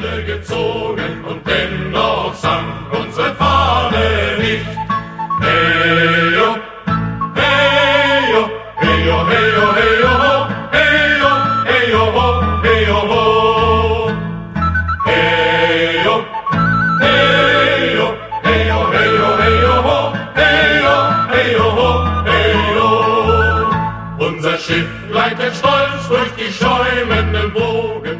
Seile gezogen und dennoch sank unsere Fahne nicht. Hey jo, hey jo, hey jo, hey jo, hey jo, ho, hey jo, hey jo, ho, hey jo, ho. Hey jo, hey jo, hey jo, hey jo, hey jo, ho, hey jo, hey jo, ho, hey jo. Unser Schiff gleitet stolz durch die schäumenden Wogen.